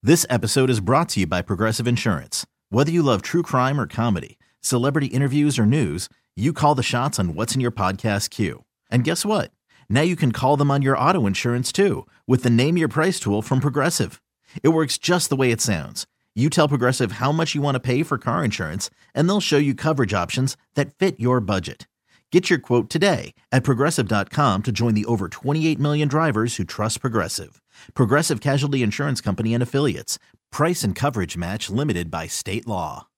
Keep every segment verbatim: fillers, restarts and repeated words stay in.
This episode is brought to you by Progressive Insurance. Whether you love true crime or comedy, celebrity interviews or news, you call the shots on what's in your podcast queue. And guess what? Now you can call them on your auto insurance too with the Name Your Price tool from Progressive. It works just the way it sounds. You tell Progressive how much you want to pay for car insurance, and they'll show you coverage options that fit your budget. Get your quote today at Progressive dot com to join the over twenty-eight million drivers who trust Progressive. Progressive Casualty Insurance Company and Affiliates. Price and coverage match limited by state law.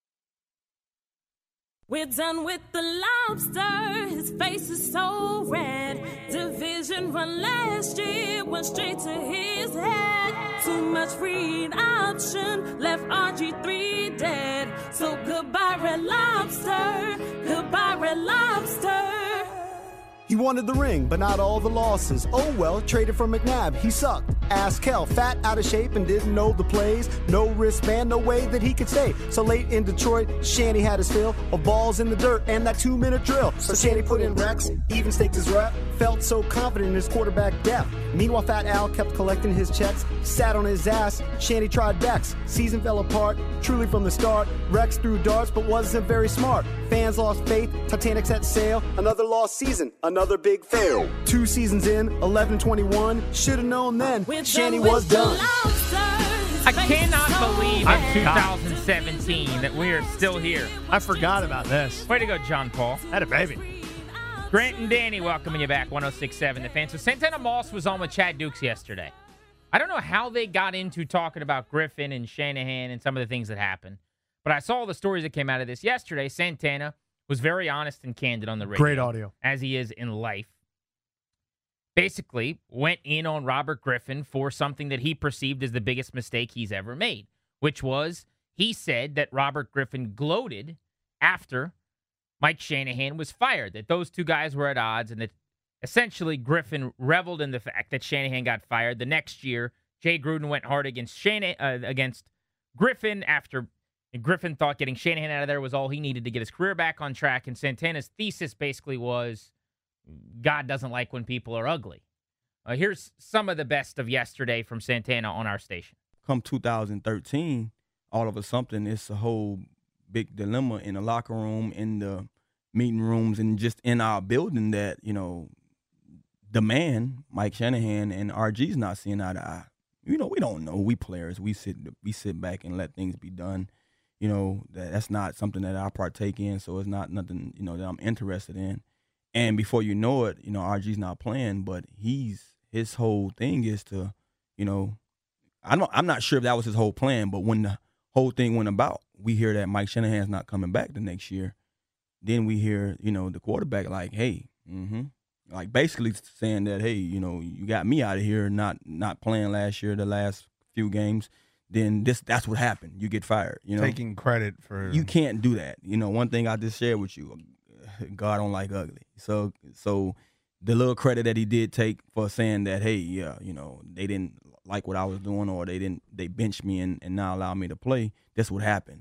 We're done with the lobster. His face is so red. Division run last year went straight to his head. Too much read option left R G three dead. So goodbye, Red Lobster. Goodbye, Red Lobster. He wanted the ring, but not all the losses. Oh well, traded for McNabb, he sucked. Ass Kel, fat, out of shape, and didn't know the plays. No wristband, no way that he could stay. So late in Detroit, Shanny had his fill of balls in the dirt and that two-minute drill. So Shanny put in recs, even staked his rep, felt so confident in his quarterback depth. Meanwhile, Fat Al kept collecting his checks, sat on his ass. Shanny tried Bex, season fell apart, truly from the start. Rex threw darts, but wasn't very smart. Fans lost faith, Titanic set sail. Another lost season, another big fail. Two seasons in, eleven twenty-one. Should've known then, Shanny was done. I cannot believe in twenty seventeen that we are still here. I forgot about this. Way to go, John Paul. Had a baby. Grant and Danny welcoming you back, one oh six point seven The Fan. So Santana Moss was on with Chad Dukes yesterday. I don't know how they got into talking about Griffin and Shanahan and some of the things that happened, but I saw the stories that came out of this yesterday. Santana was very honest and candid on the radio. Great audio. As he is in life. Basically went in on Robert Griffin for something that he perceived as the biggest mistake he's ever made, which was he said that Robert Griffin gloated after Mike Shanahan was fired, that those two guys were at odds, and that essentially Griffin reveled in the fact that Shanahan got fired. The next year, Jay Gruden went hard against Shanahan, uh, against Griffin after Griffin thought getting Shanahan out of there was all he needed to get his career back on track, and Santana's thesis basically was God doesn't like when people are ugly. Uh, here's some of the best of yesterday from Santana on our station. Come two thousand thirteen, all of a sudden, it's a whole big dilemma in the locker room, in the meeting rooms, and just in our building that, you know, the man, Mike Shanahan, and R G's not seeing eye to eye. You know, we don't know. We players, we sit we sit back and let things be done. You know, that that's not something that I partake in, so it's not nothing, you know, that I'm interested in. And before you know it, you know, R G's not playing, but he's his whole thing is to, you know, I don't I'm not sure if that was his whole plan, but when the whole thing went about, we hear that Mike Shanahan's not coming back the next year. Then we hear, you know, the quarterback like, hey, mm-hmm. Like basically saying that, hey, you know, you got me out of here not not playing last year, the last few games. Then this that's what happened. You get fired. You know, taking credit for you can't do that. You know, one thing I just shared with you, God don't like ugly. So so the little credit that he did take for saying that, hey, yeah, you know, they didn't like what I was doing, or they didn't they benched me and, and now allow me to play. That's what happens.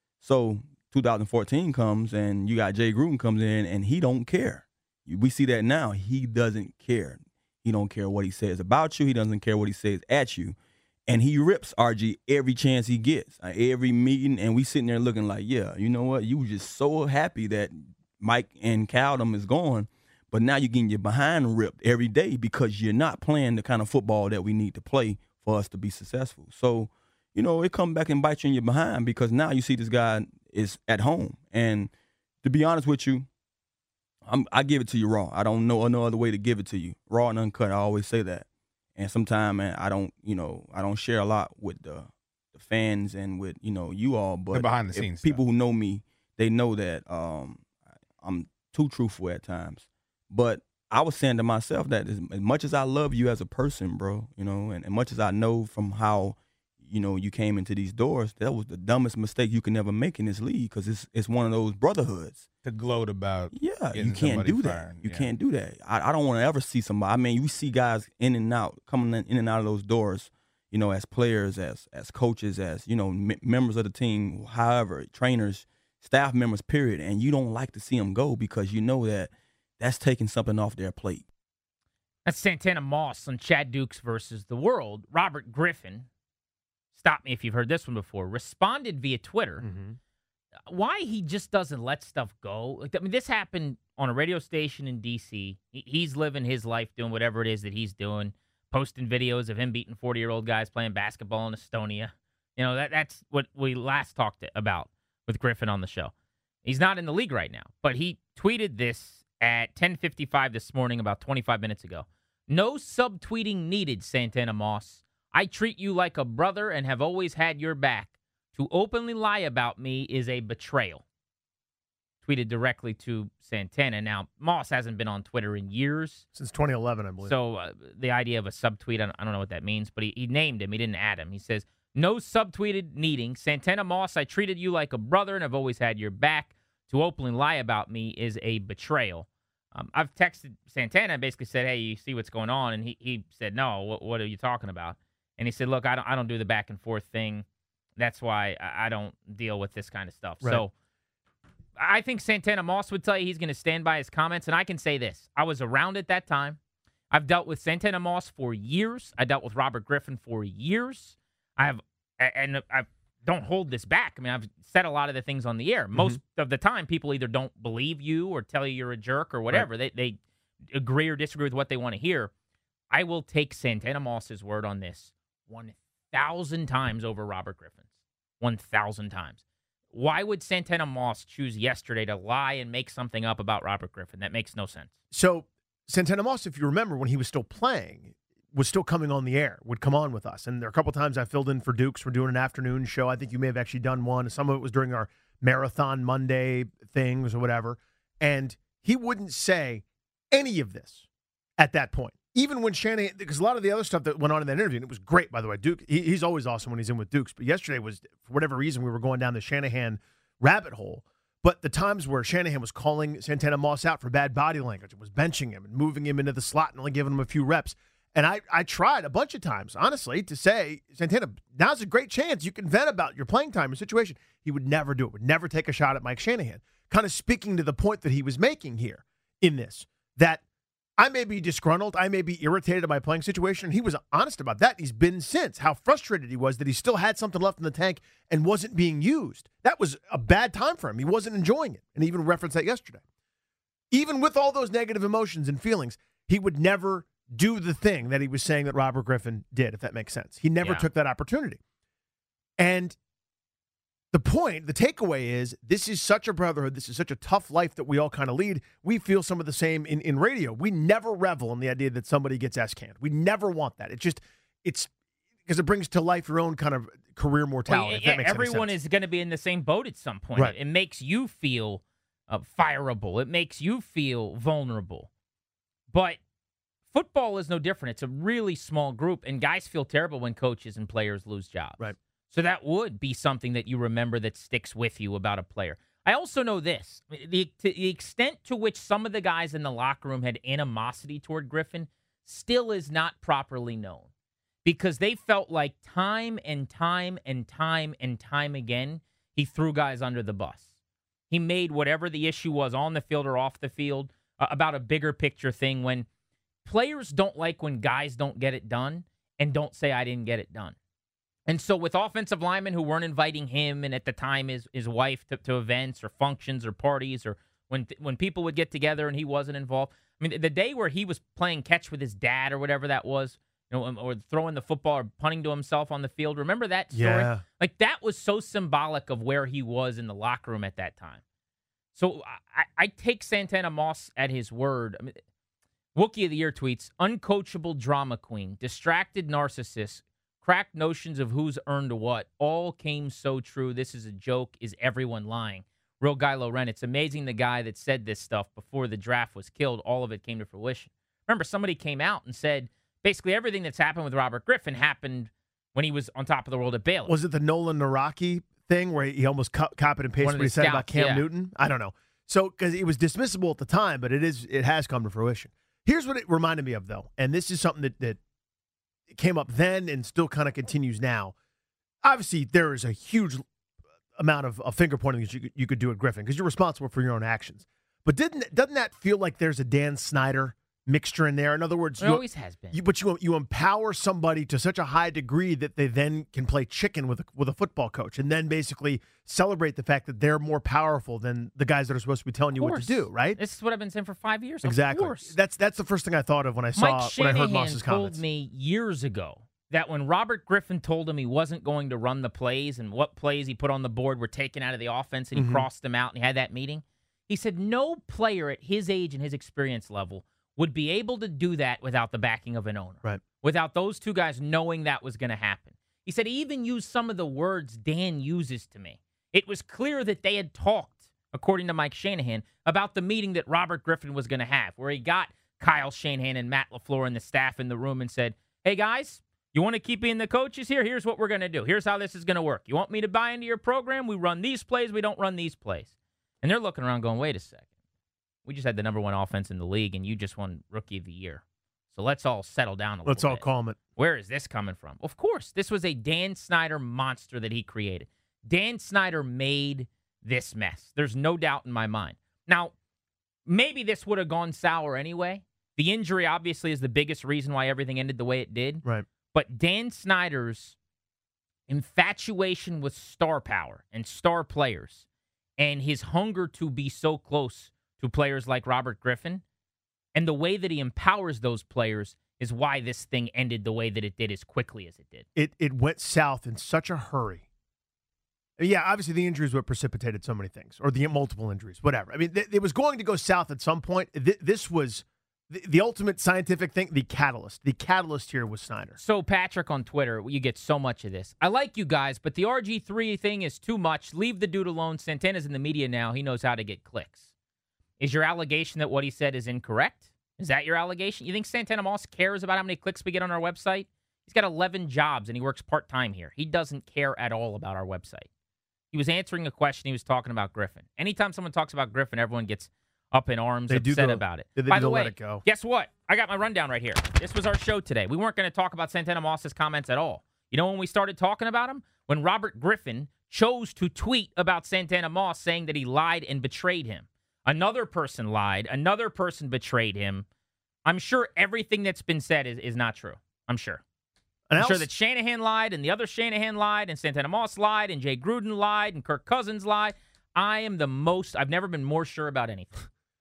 So two thousand fourteen comes and you got Jay Gruden comes in and he don't care. We see that now. He doesn't care. He don't care what he says about you. He doesn't care what he says at you. And he rips R G every chance he gets, uh, every meeting. And we sitting there looking like, yeah, you know what? You were just so happy that Mike and Caldum is gone. But now you're getting your behind ripped every day because you're not playing the kind of football that we need to play for us to be successful. So, you know, it come back and bite you in your behind because now you see this guy is at home. And to be honest with you, I'm, I give it to you raw. I don't know no other way to give it to you. Raw and uncut, I always say that. And sometimes, man, I don't, you know, I don't share a lot with the, the fans and with, you know, you all. But the behind the scenes people stuff. Who know me, they know that um, I'm too truthful at times. But I was saying to myself that as, as much as I love you as a person, bro, you know, and as much as I know from how, you know, you came into these doors, that was the dumbest mistake you can ever make in this league because it's it's one of those brotherhoods. To gloat about Yeah, you can't do that. fired. You yeah. can't do that. I, I don't want to ever see somebody. I mean, you see guys in and out, coming in and out of those doors, you know, as players, as as coaches, as, you know, m- members of the team, however, trainers, staff members, period. And you don't like to see them go because you know that that's taking something off their plate. That's Santana Moss on Chad Dukes versus the World. Robert Griffin stop me if you've heard this one before, responded via Twitter Mm-hmm. why he just doesn't let stuff go. Like, I mean, this happened on a radio station in D C. He, he's living his life doing whatever it is that he's doing, posting videos of him beating forty-year-old guys playing basketball in Estonia. You know, that that's what we last talked about with Griffin on the show. He's not in the league right now, but he tweeted this at ten fifty-five this morning, about twenty-five minutes ago. No subtweeting needed, Santana Moss. I treat you like a brother and have always had your back. To openly lie about me is a betrayal. Tweeted directly to Santana. Now, Moss hasn't been on Twitter in years. Since twenty eleven, I believe. So uh, the idea of a subtweet, I don't, I don't know what that means, but he, he named him. He didn't add him. He says, no subtweeted needing. Santana Moss, I treated you like a brother and have always had your back. To openly lie about me is a betrayal. Um, I've texted Santana and basically said, hey, you see what's going on? And he, he said, no, what, what are you talking about? And he said, look, I don't, I don't do the back and forth thing. That's why I don't deal with this kind of stuff. Right. So I think Santana Moss would tell you he's going to stand by his comments. And I can say this. I was around at that time. I've dealt with Santana Moss for years. I dealt with Robert Griffin for years. I have, and I don't hold this back. I mean, I've said a lot of the things on the air. Most mm-hmm. of the time, people either don't believe you or tell you you're a jerk or whatever. Right. They, they agree or disagree with what they want to hear. I will take Santana Moss's word on this one thousand times over Robert Griffin's. one thousand times. Why would Santana Moss choose yesterday to lie and make something up about Robert Griffin? That makes no sense. So Santana Moss, if you remember, when he was still playing, was still coming on the air, would come on with us. And there are a couple times I filled in for Dukes. We're doing an afternoon show. I think you may have actually done one. Some of it was during our Marathon Monday things or whatever. And he wouldn't say any of this at that point. Even when Shanahan, because a lot of the other stuff that went on in that interview, and it was great, by the way. Duke, he, he's always awesome when he's in with Dukes. But yesterday was, for whatever reason, we were going down the Shanahan rabbit hole. But the times where Shanahan was calling Santana Moss out for bad body language, it was benching him and moving him into the slot and only giving him a few reps. And I, I tried a bunch of times, honestly, to say, Santana, now's a great chance. You can vent about your playing time or situation. He would never do it, would never take a shot at Mike Shanahan. Kind of speaking to the point that he was making here in this, that I may be disgruntled. I may be irritated at my playing situation. And he was honest about that. He's been since. How frustrated he was that he still had something left in the tank and wasn't being used. That was a bad time for him. He wasn't enjoying it. And he even referenced that yesterday. Even with all those negative emotions and feelings, he would never do the thing that he was saying that Robert Griffin did, if that makes sense. He never yeah. took that opportunity. And the point, the takeaway is, this is such a brotherhood. This is such a tough life that we all kind of lead. We feel some of the same in, in radio. We never revel in the idea that somebody gets ass-canned. We never want that. It just, it's, because it brings to life your own kind of career mortality. Well, if that makes everyone any sense. is going to be in the same boat at some point. Right. It makes you feel uh, fireable. It makes you feel vulnerable. But football is no different. It's a really small group, and guys feel terrible when coaches and players lose jobs. Right. So that would be something that you remember that sticks with you about a player. I also know this. The, to the extent to which some of the guys in the locker room had animosity toward Griffin still is not properly known, because they felt like time and time and time and time again, he threw guys under the bus. He made whatever the issue was on the field or off the field uh, about a bigger picture thing, when players don't like when guys don't get it done and don't say, I didn't get it done. And so with offensive linemen who weren't inviting him and at the time his, his wife to, to events or functions or parties, or when when people would get together and he wasn't involved. I mean, the day where he was playing catch with his dad or whatever that was, you know, or throwing the football or punting to himself on the field. Remember that story? Yeah. Like, that was so symbolic of where he was in the locker room at that time. So I, I take Santana Moss at his word. I mean, Wookie of the Year tweets, uncoachable drama queen, distracted narcissist, cracked notions of who's earned what, all came so true. This is a joke. Is everyone lying? Real Guy Loren, it's amazing the guy that said this stuff before the draft was killed, all of it came to fruition. Remember, somebody came out and said basically everything that's happened with Robert Griffin happened when he was on top of the world at Baylor. Was it the Nolan Naraki thing where he almost co- copied and pasted what he said scouts, about Cam yeah. Newton? I don't know. So, because it was dismissible at the time, but it is it has come to fruition. Here's what it reminded me of, though, and this is something that, that came up then and still kind of continues now. Obviously, there is a huge amount of, of finger pointing that you could, you could do at Griffin because you're responsible for your own actions. But didn't doesn't that feel like there's a Dan Snyder mixture in there. In other words, It you, always has been. you, but you you empower somebody to such a high degree that they then can play chicken with a, with a football coach, and then basically celebrate the fact that they're more powerful than the guys that are supposed to be telling you what to do. Right? This is what I've been saying for five years. Exactly. Of course. That's that's the first thing I thought of when I saw Mike when I heard Shanahan Moss's told comments. me years ago that when Robert Griffin told him he wasn't going to run the plays and what plays he put on the board were taken out of the offense and he Mhm. crossed them out and he had that meeting, he said no player at his age and his experience level would be able to do that without the backing of an owner. Right. Without those two guys knowing that was going to happen. He said he even used some of the words Dan uses to me. It was clear that they had talked, according to Mike Shanahan, about the meeting that Robert Griffin was going to have, where he got Kyle Shanahan and Matt LaFleur and the staff in the room and said, hey, guys, you want to keep being the coaches here? Here's what we're going to do. Here's how this is going to work. You want me to buy into your program? We run these plays. We don't run these plays. And they're looking around going, wait a second. We just had the number one offense in the league, and you just won Rookie of the Year. So let's all settle down a little Let's all bit. calm it. Where is this coming from? Of course, this was a Dan Snyder monster that he created. Dan Snyder made this mess. There's no doubt in my mind. Now, maybe this would have gone sour anyway. The injury obviously is the biggest reason why everything ended the way it did. Right. But Dan Snyder's infatuation with star power and star players and his hunger to be so close to players like Robert Griffin and the way that he empowers those players is why this thing ended the way that it did as quickly as it did. It it went south in such a hurry. Yeah, obviously the injuries what precipitated so many things, or the multiple injuries, whatever. I mean, th- it was going to go south at some point. Th- this was the, the ultimate scientific thing, the catalyst. The catalyst here was Snyder. So, Patrick on Twitter, you get so much of this. I like you guys, but the R G three thing is too much. Leave the dude alone. Santana's in the media now. He knows how to get clicks. Is your allegation that what he said is incorrect? Is that your allegation? You think Santana Moss cares about how many clicks we get on our website? He's got eleven jobs, and he works part-time here. He doesn't care at all about our website. He was answering a question. He was talking about Griffin. Anytime someone talks about Griffin, everyone gets up in arms, They do upset go- about it. they By do the let way, it go. guess what? I got my rundown right here. This was our show today. We weren't going to talk about Santana Moss's comments at all. You know when we started talking about him? When Robert Griffin chose to tweet about Santana Moss saying that he lied and betrayed him. Another person lied. Another person betrayed him. I'm sure everything that's been said is, is not true. I'm sure. And I'm I sure also- that Shanahan lied, and the other Shanahan lied, and Santana Moss lied, and Jay Gruden lied, and Kirk Cousins lied. I am the most, I've never been more sure about anything.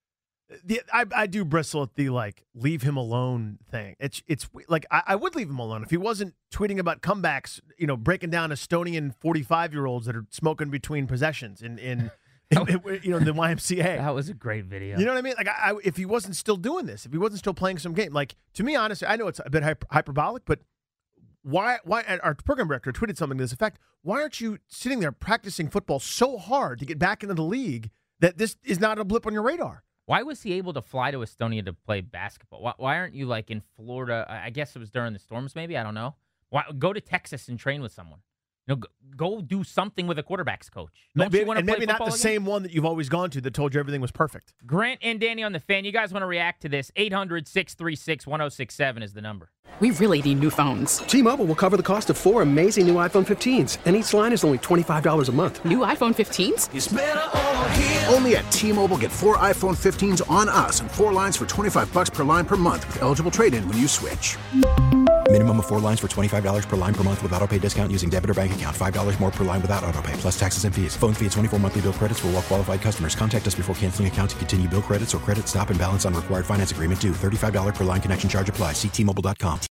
The, I, I do bristle at the, like, leave him alone thing. It's, it's like, I, I would leave him alone if he wasn't tweeting about comebacks, you know, breaking down Estonian forty-five-year-olds that are smoking between possessions in, in, in, in you know, the Y M C A. That was a great video. You know what I mean? Like, I, I, if he wasn't still doing this, if he wasn't still playing some game, like, to me, honestly, I know it's a bit hyper, hyperbolic, but why, why, our program director tweeted something to this effect. Why aren't you sitting there practicing football so hard to get back into the league that this is not a blip on your radar? Why was he able to fly to Estonia to play basketball? Why, why aren't you, like, in Florida? I I guess it was during the storms, maybe. I don't know. Why, go to Texas and train with someone. You know, go, go do something with a quarterbaacks coach. Don't Maybe, you want to and play maybe not football the again? same one that you've always gone to that told you everything was perfect. Grant and Danny on the Fan. You guys want to react to this? eight hundred, six three six, one oh six seven is the number. We really need new phones. T-Mobile will cover the cost of four amazing new iPhone fifteens, and each line is only twenty-five dollars a month. New iPhone fifteens? Only at T-Mobile, get four iPhone fifteens on us and four lines for twenty-five bucks per line per month with eligible trade-in when you switch. Minimum of four lines for twenty-five dollars per line per month with autopay discount using debit or bank account. five dollars more per line without autopay, plus taxes and fees. Phone fee at twenty-four monthly bill credits for well-qualified customers. Contact us before canceling account to continue bill credits or credit stop and balance on required finance agreement due. thirty-five dollars per line connection charge applies. See T Mobile dot com.